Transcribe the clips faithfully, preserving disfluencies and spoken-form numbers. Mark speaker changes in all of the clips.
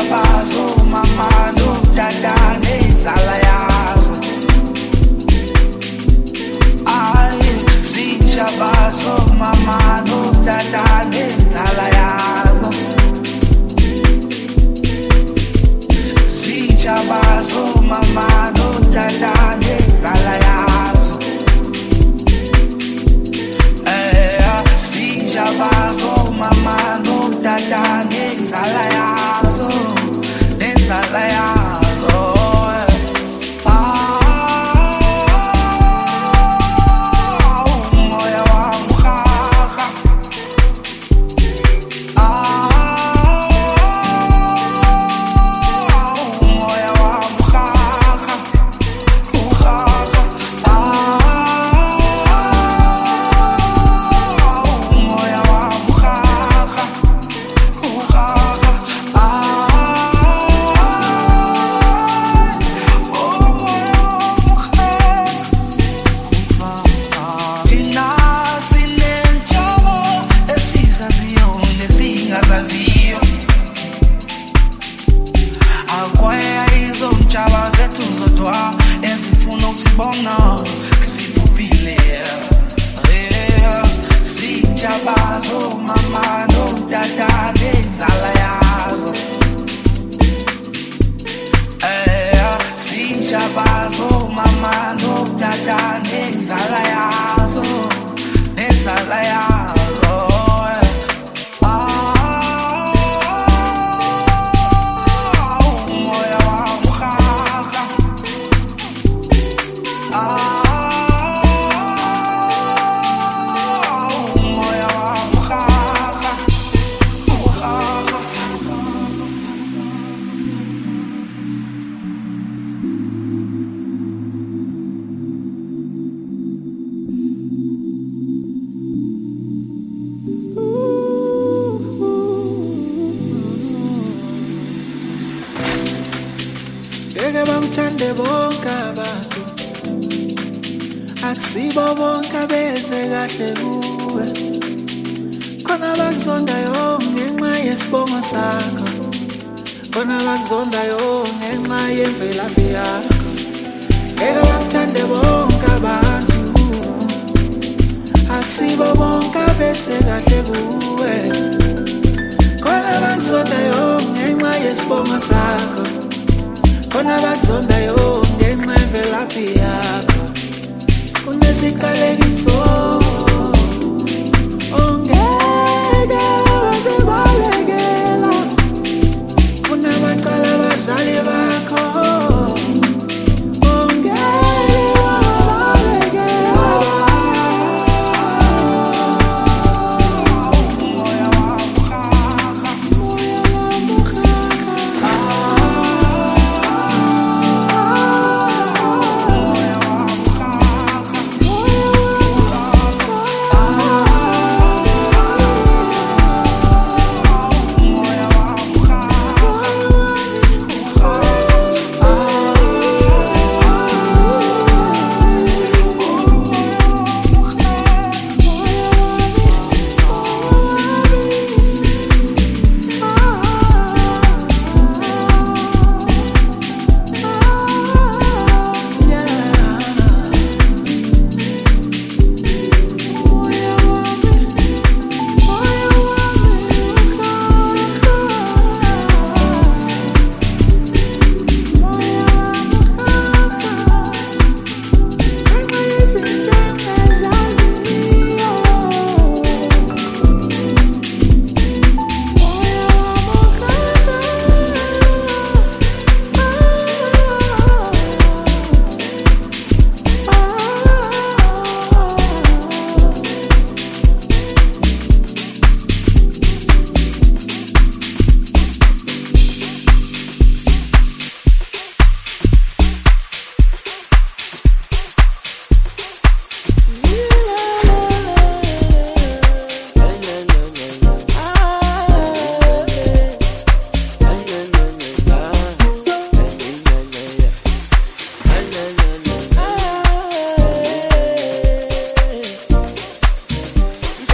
Speaker 1: Sijabazo mama no dada nezala yazo. Ay, sijabazo mama no dada nezala yazo. Sijabazo mama no dada nezala yazo. Eh, sijabazo mama no dada nezala yazo. Nezala yazo. Sijabazo mama no dada nezala yazo. Eh, sijabazo mama no dada nezala yazo. Nezala yazo. Moya wa mkhakha. Ah.
Speaker 2: Bangithande bonke abantu akusibo bonke beze kahle kuwe khona bakuzondayo ngenxa yesibongo sakho khona bakuzondayo ngenxa yemvelaphi yakho ngeke bangithande bonke abantu akusibo bonke beze kahle kuwe khona bakuzondayo ngenxa yesibongo sakho khona bakuzondayo ngenxa yemvelaphi yakho kunesiqalekiso ongeke wazibalekela kunabaqala abazali bakho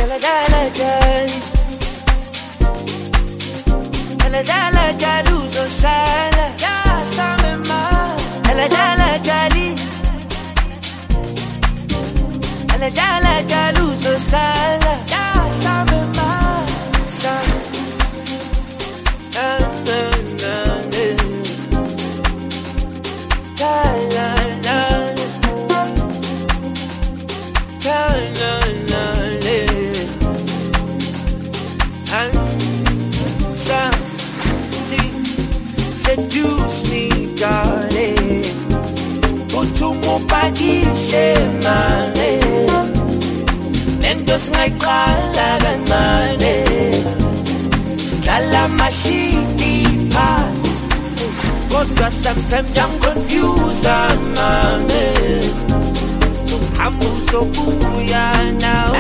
Speaker 2: Jala jala jaluzo Jala jala jaluzo sala. Ya sabe más. Na na na na. La la la. La la la la. And something seduce me, darling. Utumo pakishe mane. Nendos ngaikala ganmane. Stala mashini pa. Kodwa sometimes I'm confused, mane. So hamuzo kuya now.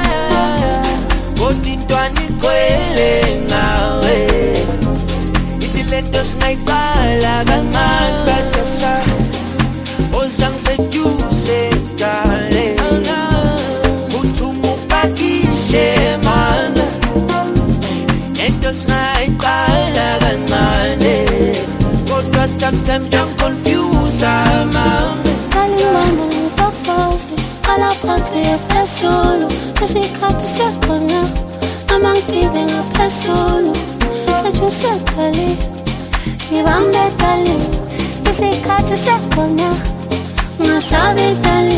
Speaker 2: Kodintwani kwele ngawe. Itilendos ngaikala ganmane. Ozang seduce, darling. Utumo pakishe mana. Endos ngaikala ganmane. Kodwa sometimes I'm confused, mama.
Speaker 3: Kalimana nitafosi, kala pati ya pesolo. Kasi katu sekona, amang tige nga pesolo. Seju sekali, ibambe tali. Kasi katu sekona, nga sabi tali.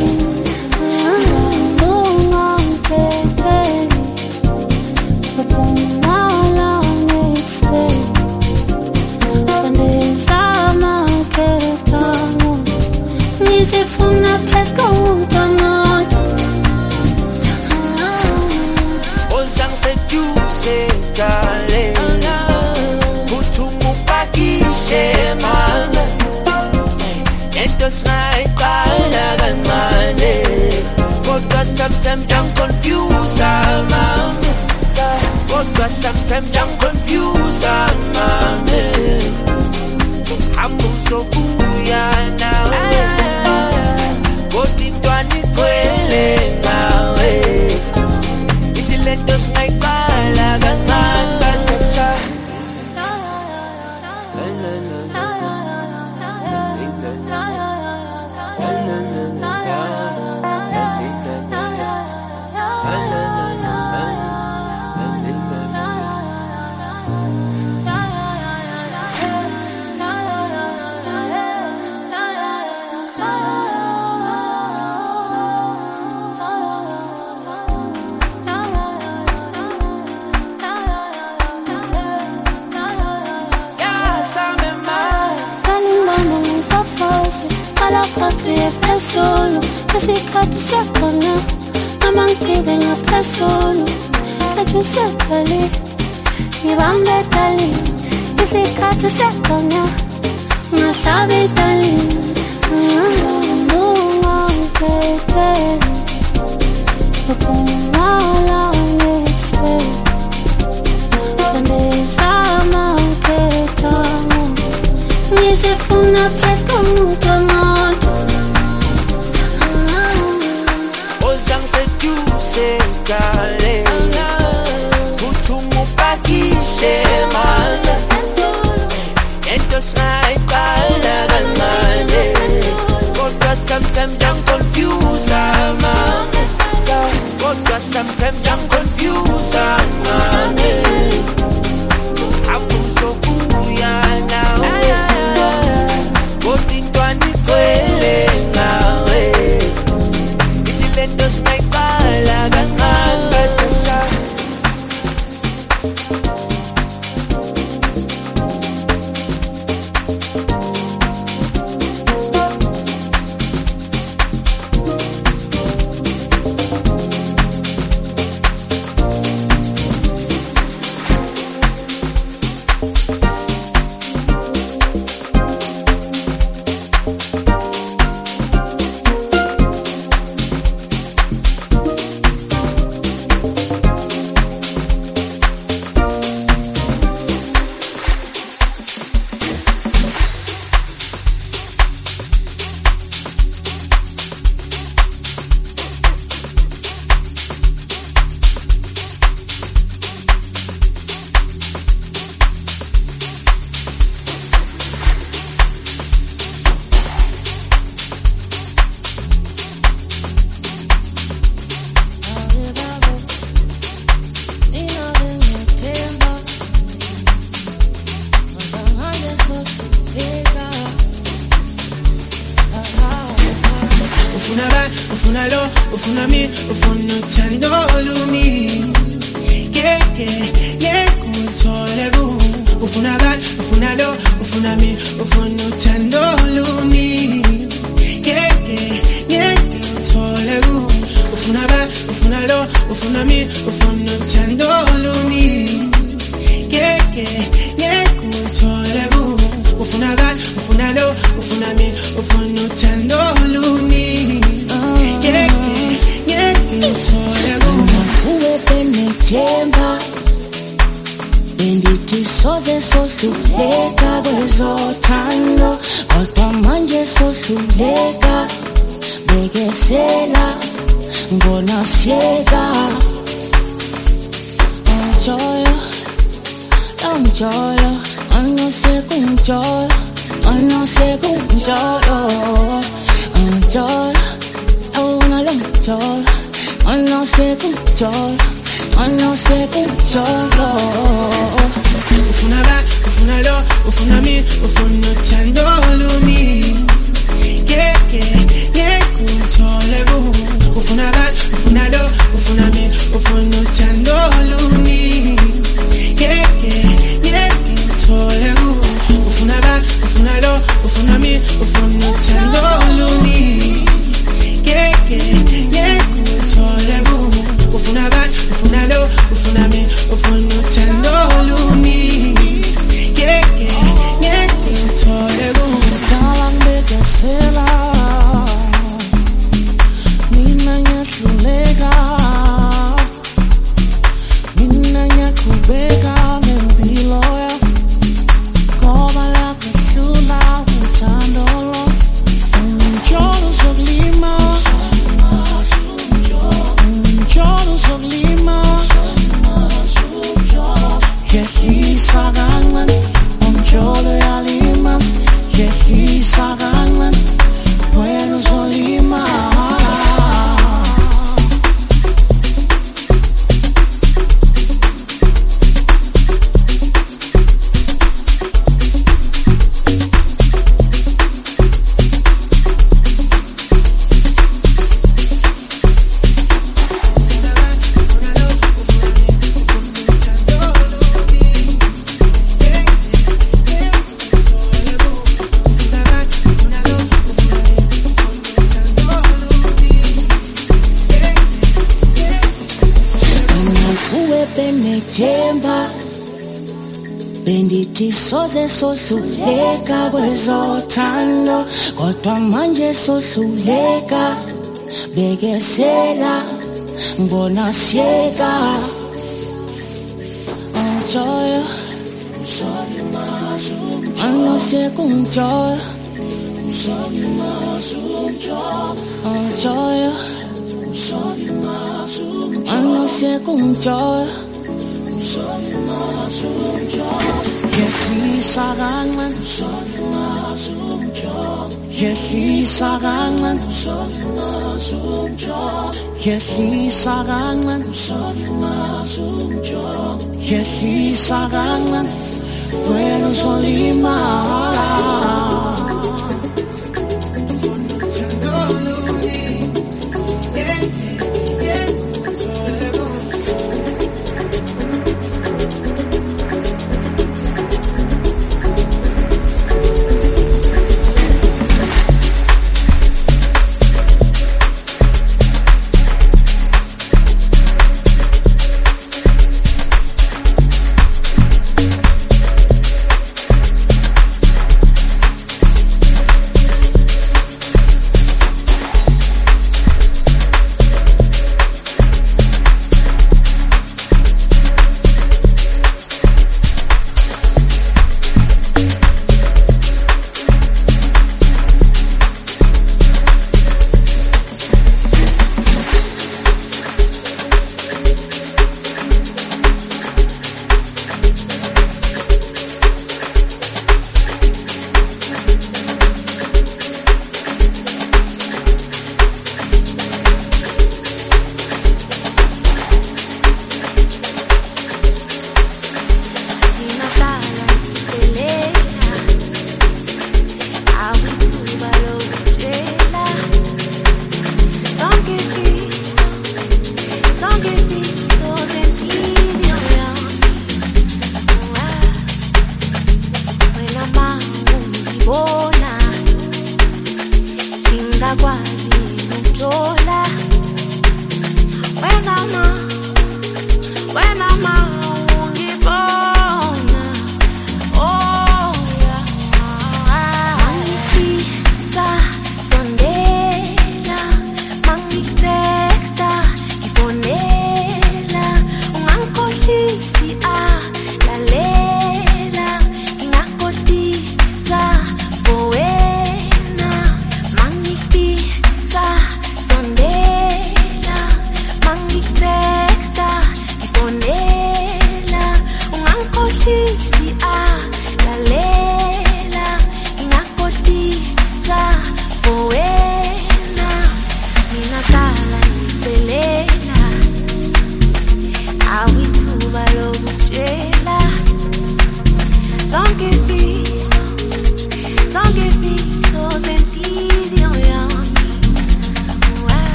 Speaker 3: Lungang teteli, sapong alang ikse. Sande sama keretamo. Nizifuna pesco utomoto.
Speaker 2: Ozang seduce, darling. Utumo pakishe mana. Endos ngaikala ganmane. Kodwa sometimes I'm confused, mama. Kodwa sometimes I'm confused, mama. So hamuzo kuya now. Kodintwani kwele ngawe. Itilendos ngaikala ganmane.
Speaker 3: Solo, kasi katu sekona, amang tige nga pesolo. Seju sekali, ibambe tali. Kasi katu sekona, nga sabi tali. Lungang teteli, sapong alang ikse. Sande sama keretamo. Nizifuna pesco utomoto.
Speaker 2: Ozang seduce, darling. Utumo pakishe mana. Endos ngaikala ganmane. Kodwa sometimes I'm confused, mama. Kodwa sometimes I'm confused.
Speaker 1: ufuna ba, ufuna lo, ufuna mi, ufuna uthando luni. Yeah, yeah, yeah, kuthole ku. Ufuna ba, ufuna lo, ufuna mi, ufuna uthando luni. Yeah, yeah, yeah, kuthole ku. Ufuna ba, ufuna lo, ufuna mi, ufuna uthando luni. Yeah, yeah, yeah, kuthole ku. Ufuna ba, ufuna lo, ufuna mi, ufuna uthando luni. Yeah, yeah, yeah, kuthole ku.
Speaker 3: Uwe penethemba bendithi soze sohluleka kwezothando kodwa manje sohluleka bekesela ngona siyeka Anjolo Anjolo Ano sekunjolo Ano sekunjolo Anjolo Una lonjolo Ano sekunjolo Ano sekunjolo
Speaker 1: Ufuna ba, ufuna lo, ufuna mi, ufuna uthando luni. Yeah, yeah, yeah, kuthole ku. Ufuna ba, ufuna lo, ufuna mi, ufuna uthando luni. Yeah, yeah, yeah, kuthole ku. Ufuna ba, ufuna lo, ufuna mi, ufuna uthando luni. Yeah, yeah, yeah, kuthole ku. Ufuna ba, ufuna lo, ufuna mi, ufuna uthando luni. Yeah, yeah, yeah, kuthole ku.
Speaker 2: Dalang bekesela mina nyahluleka mina nyaqhubeka ngempilo yami ngoba lakuhlula uthando lo Unjolo zokulima Unjolo zokulima Yehlisa kancane Unjolo yalimas Yehlisa kancane wena uzolima
Speaker 3: benethemba bendithi soze sohluleka kwezothando kodwa manje sohluleka bekesela ngibona siyeka Anjolo Ano sekunjolo Anjolo Ano sekunjolo
Speaker 2: Yehlisa kancane Yehlisa kancane Yehlisa kancane Yehlisa kancane wena uzolima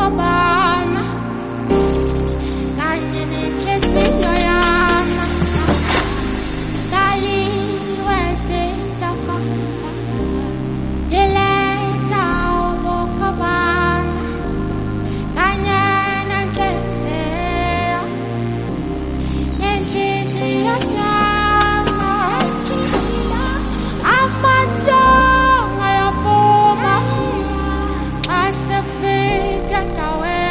Speaker 4: ukobana kanye nenhliziyo yami daliwe sithokoza diletha ukobana kanye nenhliziyo nenhliziyo yami amathonga yavuma asifika dawe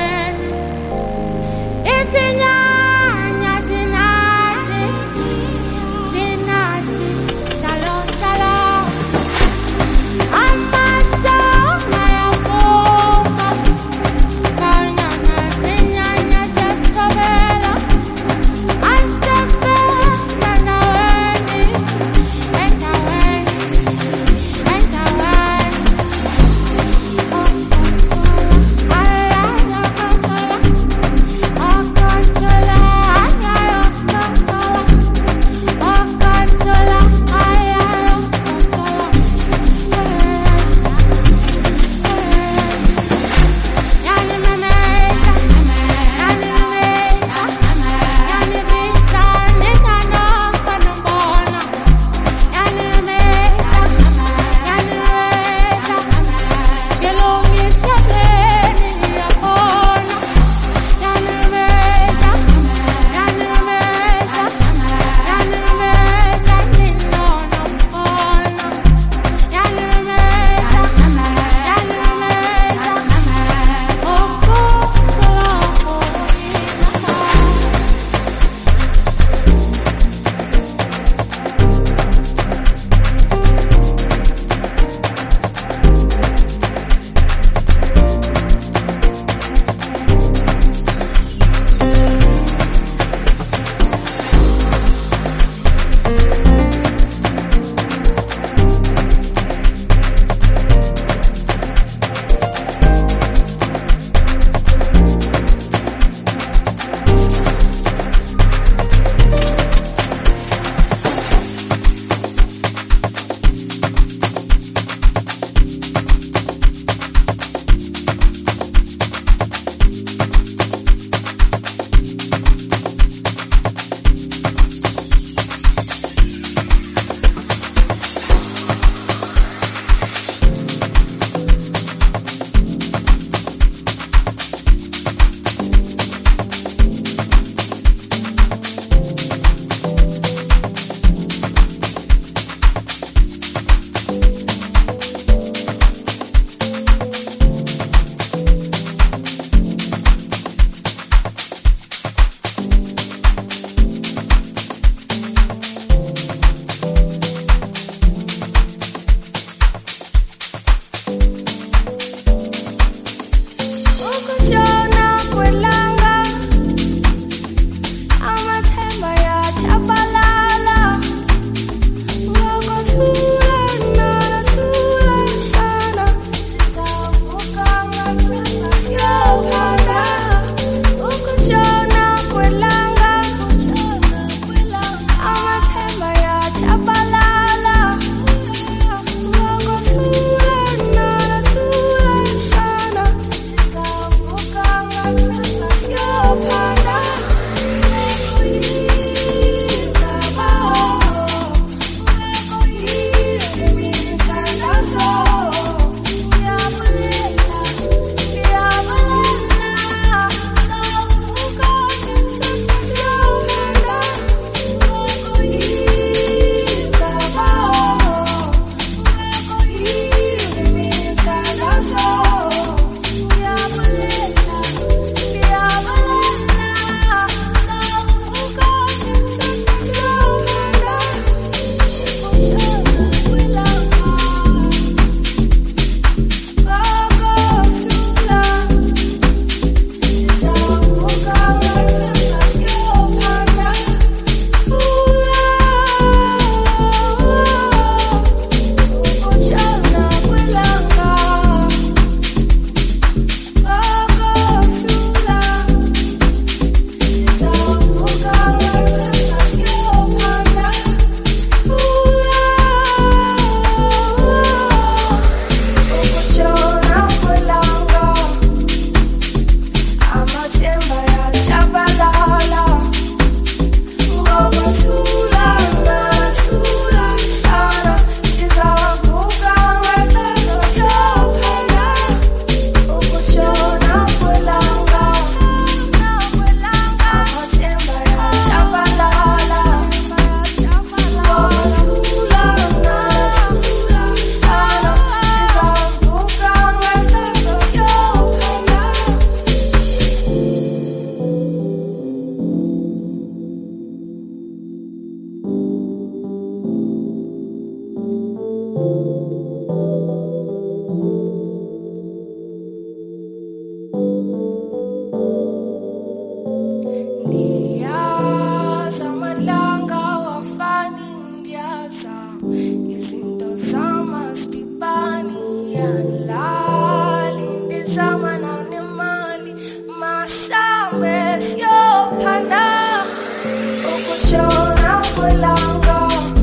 Speaker 5: ukushona kwelanga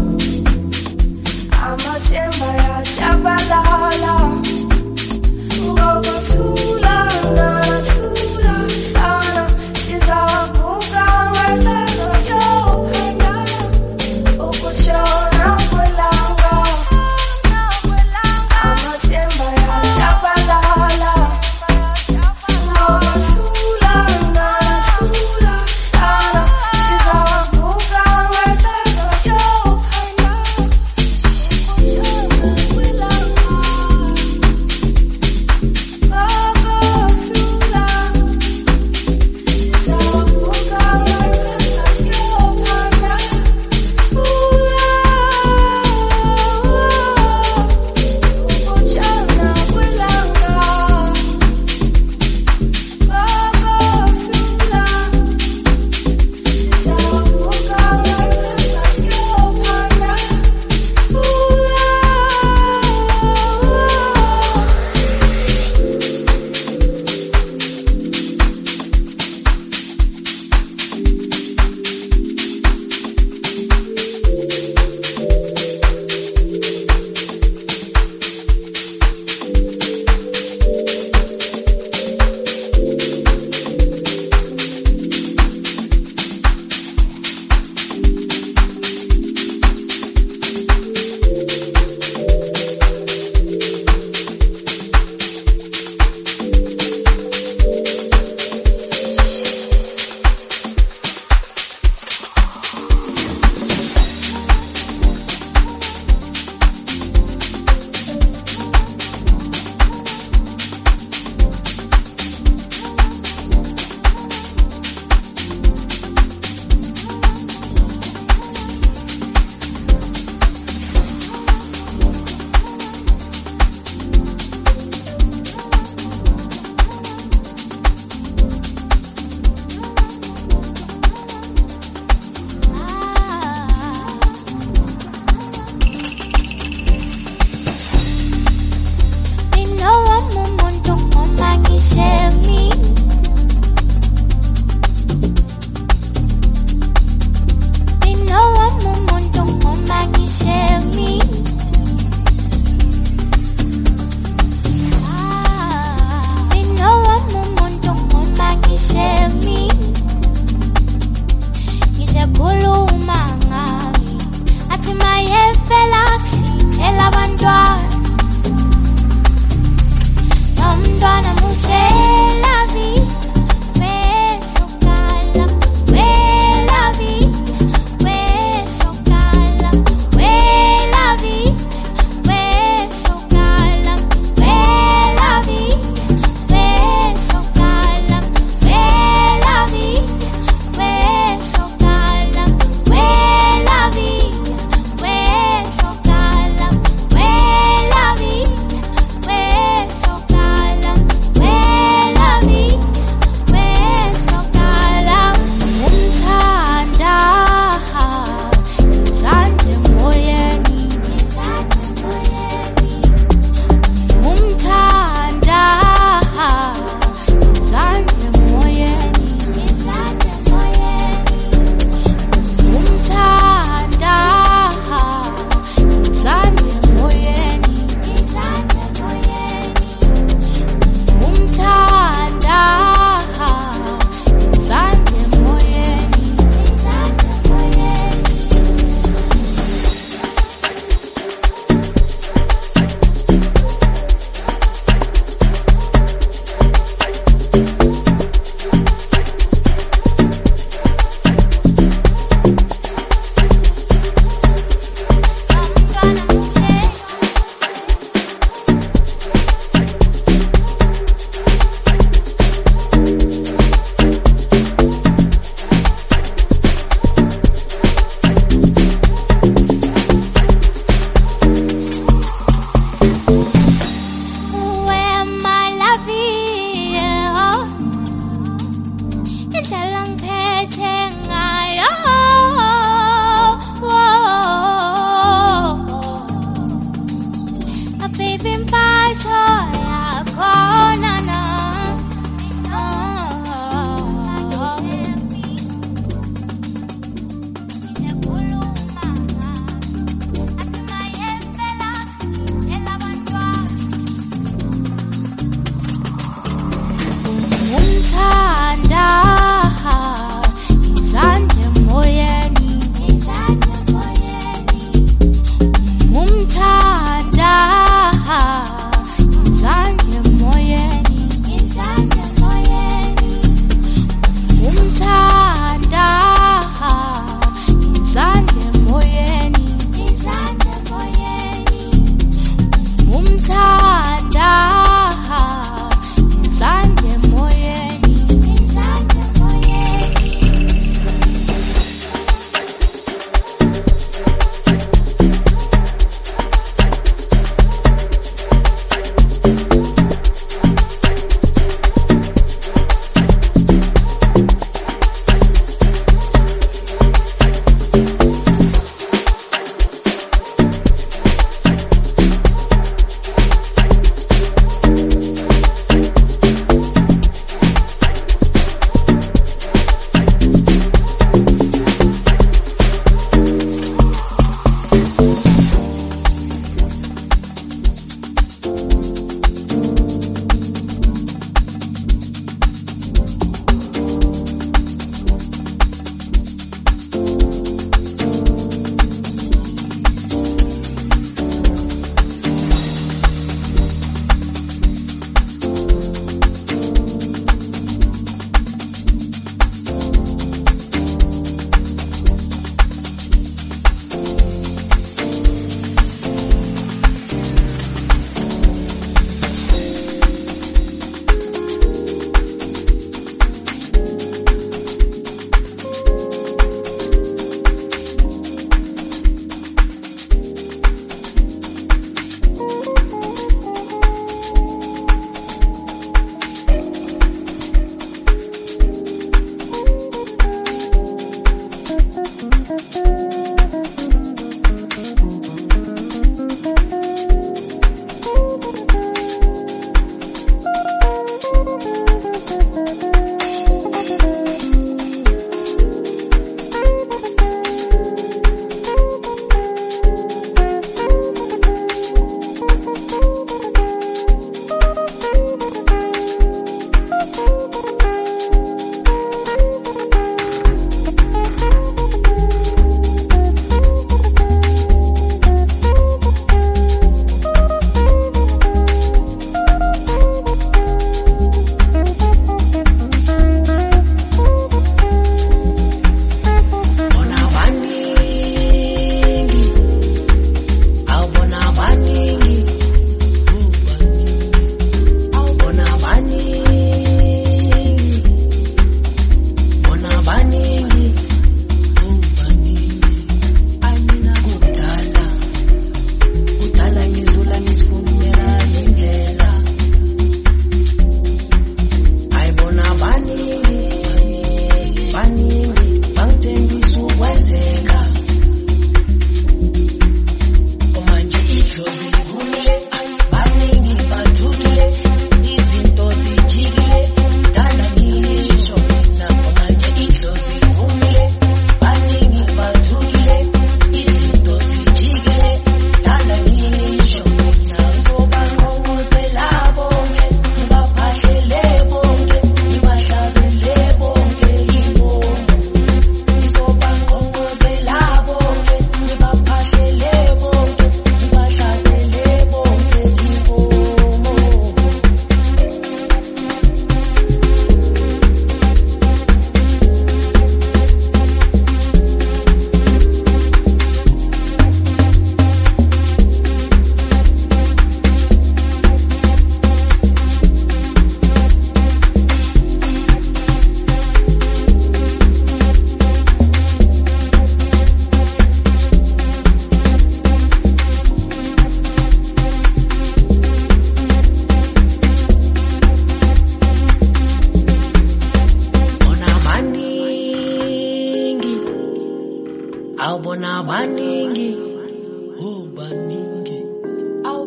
Speaker 5: amathemba yashabalala ngokuthula nathula sana sizavuka ngesizwe sophanda ukushona kwelanga amathemba yashabalala ngokuthula nathula sana sizavuka ngesizwe sophanda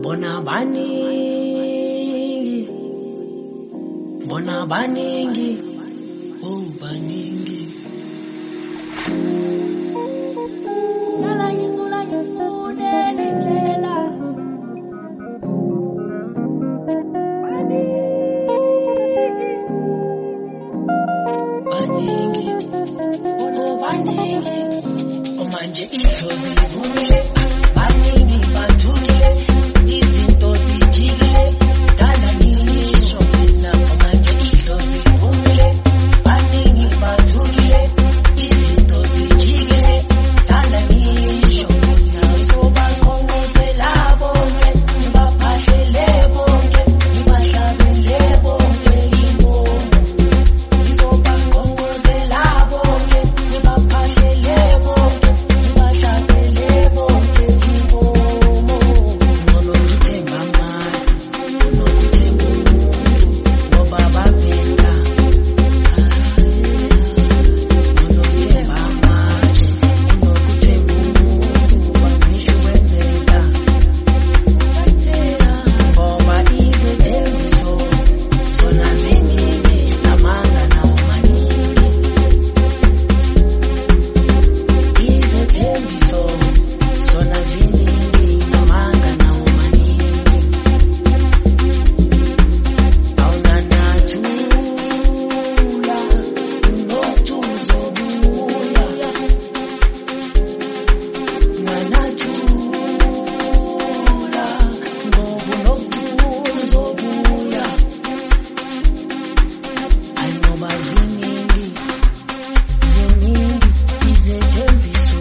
Speaker 6: Bona baningi, bona baningi, oh baningi.
Speaker 2: Nala ngizula ngizifune nendlela.
Speaker 6: Baningi, bona baningi, oh manje idlozi livumile, baningi bathule, izinto zijile, dala ngisho mina, oh manje idlozi livumile, baningi bathule, izinto zijile, dala ngisho mina, izobaqongozela bonke, ngibaphahlele bonke, ngibahlabele bonke ingoma. Izobaqongozela bonke, ngibaphahlele bonke, ngibahlabele bonke ingoma. Ngono ngithemba manje, ngono ngithemba umuntu, ngoba baphetha. Ngono ngithemba manje, ngono ngithemba umuntu, wangisho kwenzeka. Ngoba izethembiso zona ziningi, namanga nawo maningi. Izethembiso zona ziningi, namanga nawo maningi. Awunanathula, unothi uzobuya. Unanathula, ngoba unothi uzobuya. Ayi ngoba ziningi, ziningi izethembiso.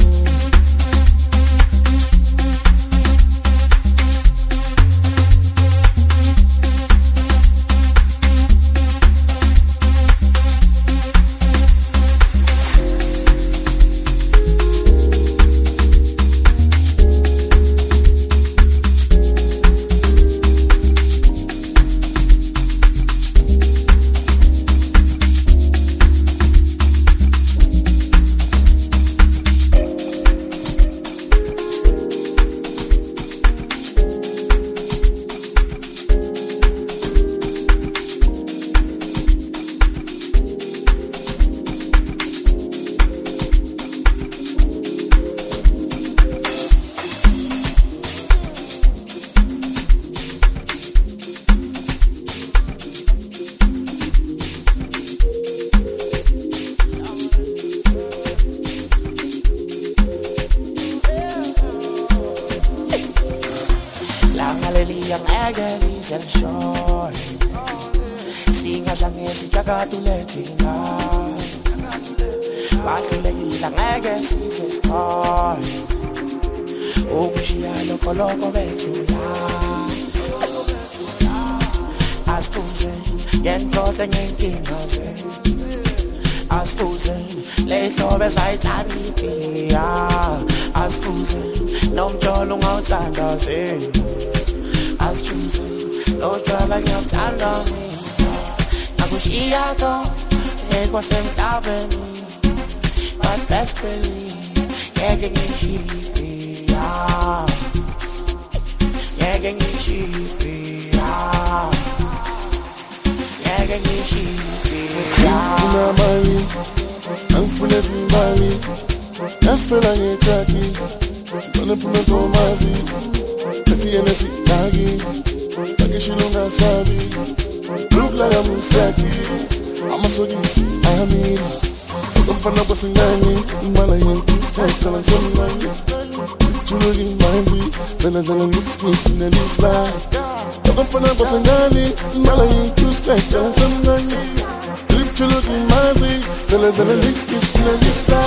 Speaker 2: Langaleliya ngeke liselishone, singazange sijakatule thina. Bahlulekile ngeke size sikhone, ukushiya lokoloko bethu la. Asibuze ngendoda ngenkinga zethu, asibuze lehlobo esayithanda iphiya. Asibuze nomjolo ungawuthanda zethu, asibuze lotshwala ngiyabuthanda mina. Nakushiya to ekwasemhlabeni, but best believe ngeke ngishiya, ngeke ngishiya, ngeke ngishiya.
Speaker 7: Unamali, angifune zimbali, yasifela ngethaki, ngibone mphume ntomazi, ethi yena sidaki, akishilo ngasabi, look like I'm Musaki, amasokisi ayamina, umfana kwasingani, imala yentu, tayithala ngisemncane, juluki manzi, zela zela ngitskisi nelisla, umfana kwasingani, imala yentu, tayithala ngisemncane, juluki manzi, zela zela ngitskisi nelisla.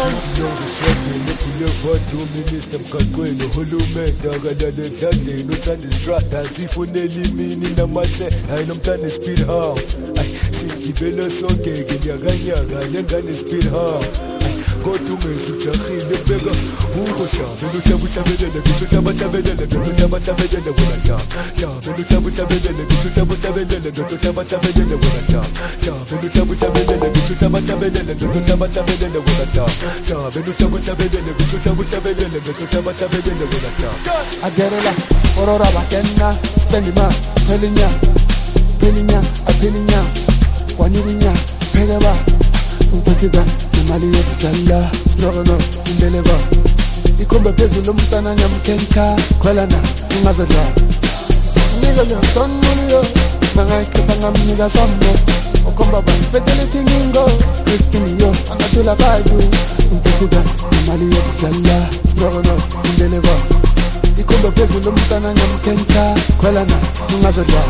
Speaker 7: Minister mkaqweni uhulumende akalale ezandleni uthanda istrada sifunela imini namathe hayi nomntana speed home. Sigibela sonke ke nyakanyaka lengane speed home. kodwa ungesujahile beka ukoshabe lushabushabelele ngisho shabashabelele ndoto shabashabelele wena shaba shabe lushabushabelele ngisho shabashabelele ndoto shabashabelele wena shaba shabe lushabushabelele ngisho shabashabelele ndoto shabashabelele wena shaba shabe lushabushabelele ngisho shabashabelele ndoto shabashabelele wena shaba
Speaker 8: aderela orora bakena spendima pelinya pelinya apelinya wanirinya pegaba umpathiba imali yokudlala sinono indeleba ikhomba phezulu umntana nyamkenka khwelana ingazadla nika ntonmuliyo nangayikhipha ngamnika somno ukhomba banifetele thingingo kristiniyo angathula bayu umpathiba imali yokudlala sinono indeleba ikhomba phezulu umntana nyamkenka khwelana ingazadla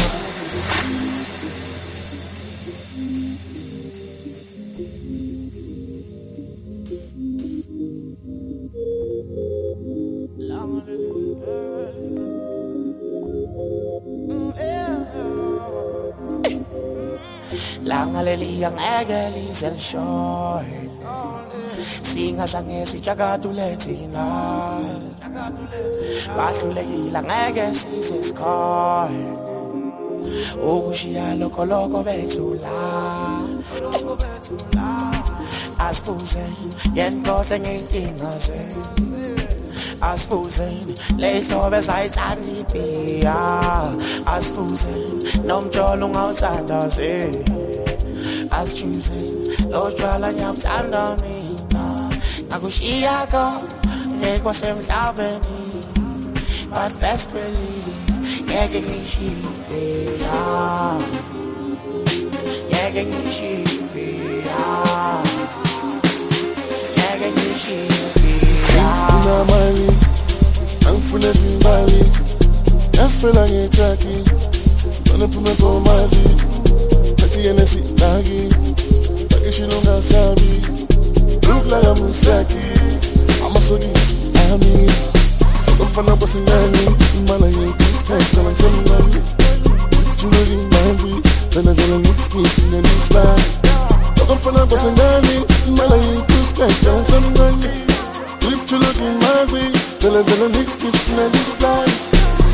Speaker 2: Langaleli ang egeli sel short Singa sange si chakatuletina Bahlulekile ang egesi siskor Ukushiya loko loko bethula Aspuzen yen kote ngeyinkinga zen Aspuzen lehlobo esayithanda iphiya Aspuzen nomjolo ungawuthanda zen Aspuzen lo jwala ngiyabuthanda mina Ngakushiya ko ngeke wasemhlabeni But best believe ngeke ngishiye Ngeke ngishiye Ngeke ngishiye
Speaker 9: Unamali, angifuna zimbali Yasifela ngethaki Dona phume komazi Phathi yena sidaki Bakishilo ngasabi Look like a musaki Amasodisi ami Kumfana bosinyani Imala yetu Text on somebody Jewelry manzi Zena zena mix in the slide Kumfana bosinyani Imala yetu Text on somebody Flip to look in my way, tell her tell her next kiss in this life.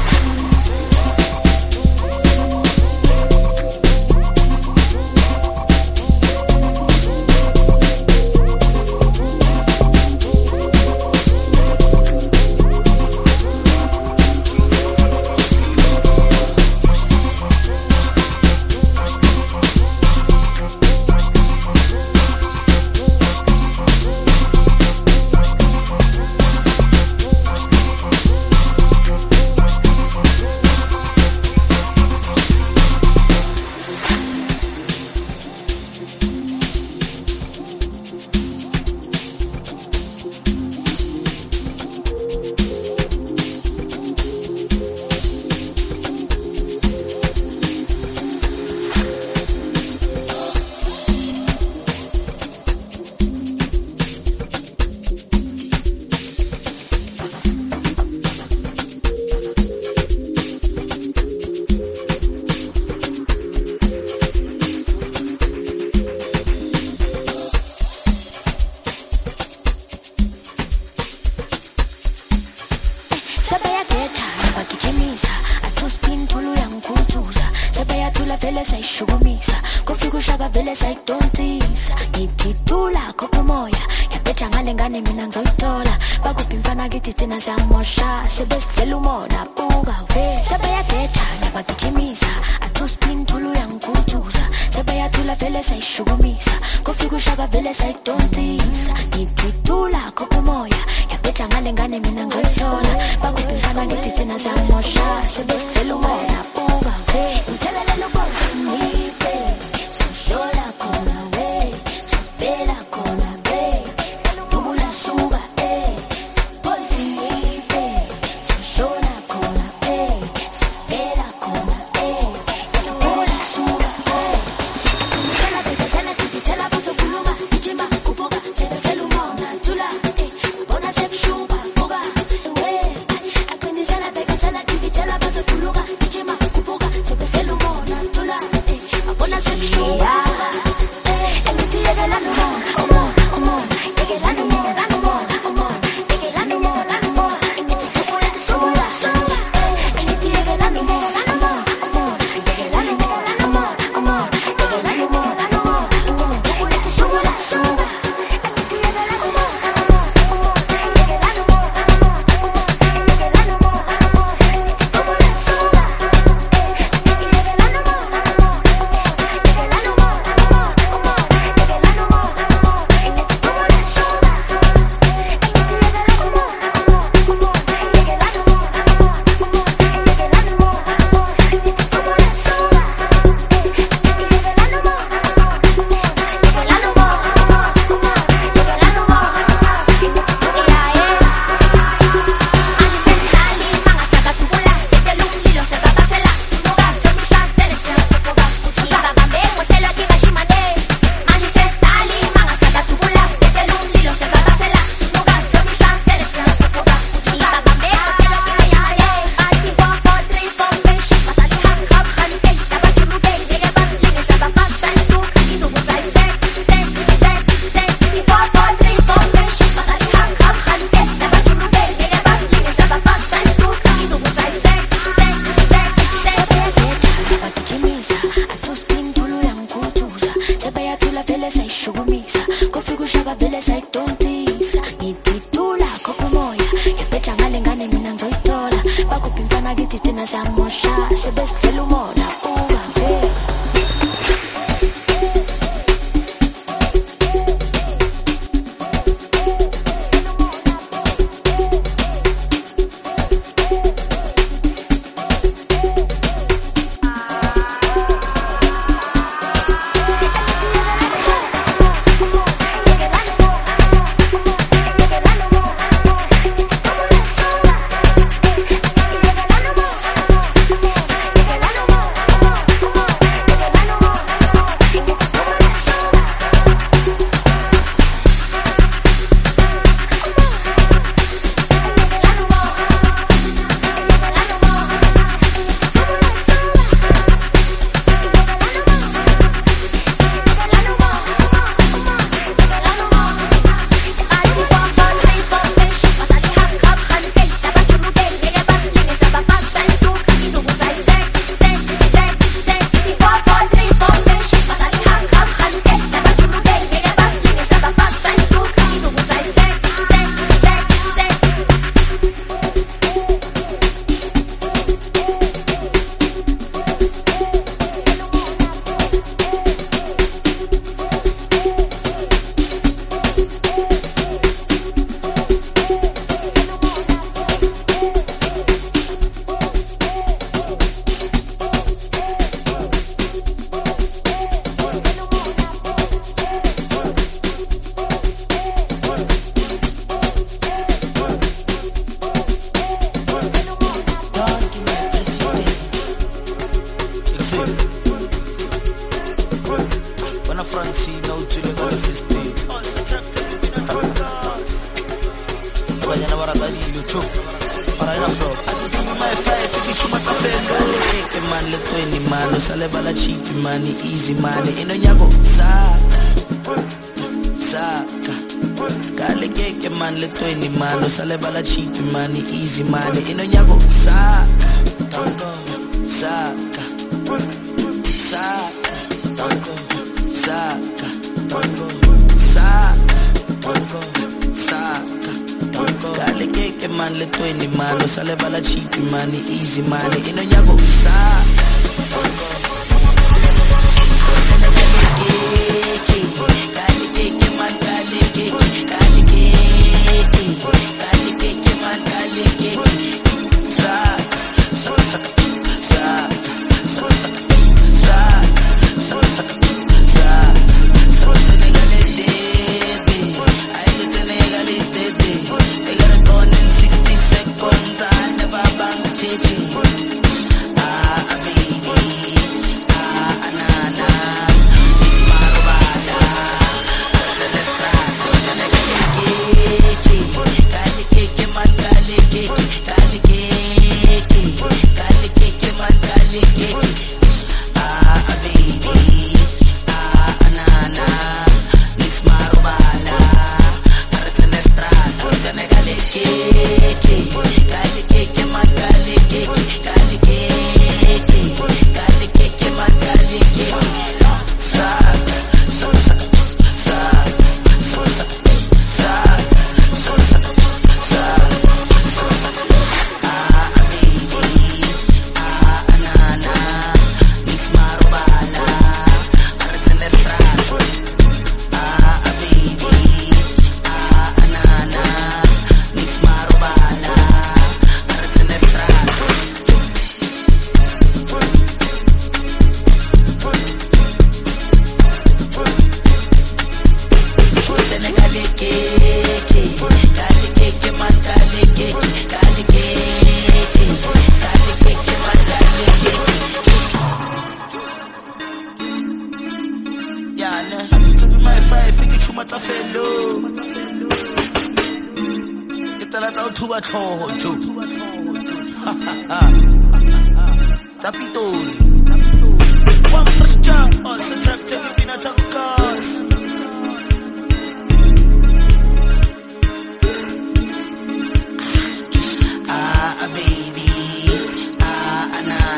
Speaker 4: vele sayishukumisa kufika ushaka vele sayidonsisa ngithithula khopha umoya yabeja ngale ngane mina ngizoyithola bakuphi mfana kithi thina siyamosha sebesidela umona buka we sebeyageja nabagijimisa athuspin thulu yangikhuthuza sebeyathula vele sayishukumisa kufika ushaka vele sayidonsisa ngithithula khopha umoya yabeja ngale ngane mina ngizoyithola bakuphi mfana kithi thina siyamosha sebesidela umona buka we ngithelele noboshi nipe so shola kona we so fela kona we tubula suga eh poisi nipe so shola kona we so fela kona eh tubula suga eh sala bebe sala tiki tela baso kuluma kijima kupoka sebe selumona tula eh bona sebe shuba boga we akuni sala bebe sala tiki tela baso kuluma vele sayishukumisa kufika ushaka vele sayidonsisa ngititula kokumoya yaphetha ngale ngane mina ngizoyitola bakuphi mfana kithi thina siyamosha sebesidela umona uba hey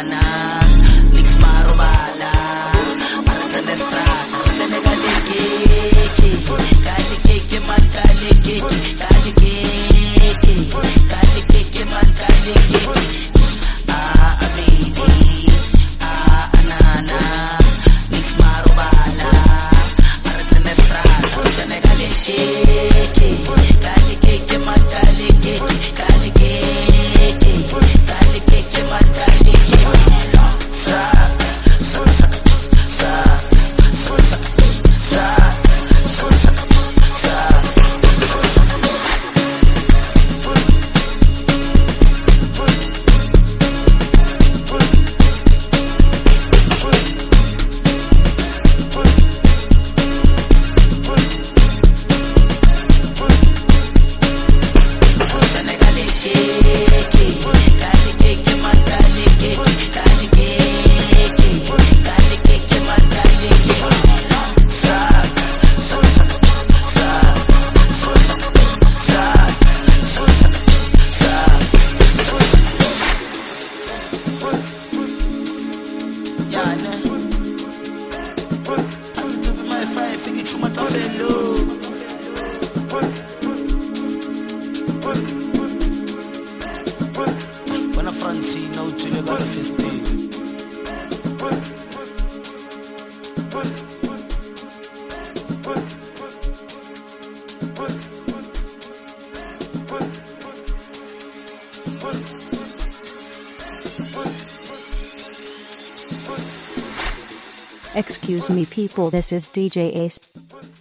Speaker 10: Mix marubala, arate nestrato, Senegalese. ne Antopi my five fiki chuma tafelo Bona Franci na utule ka festi
Speaker 11: Excuse me people, this is D J Ace.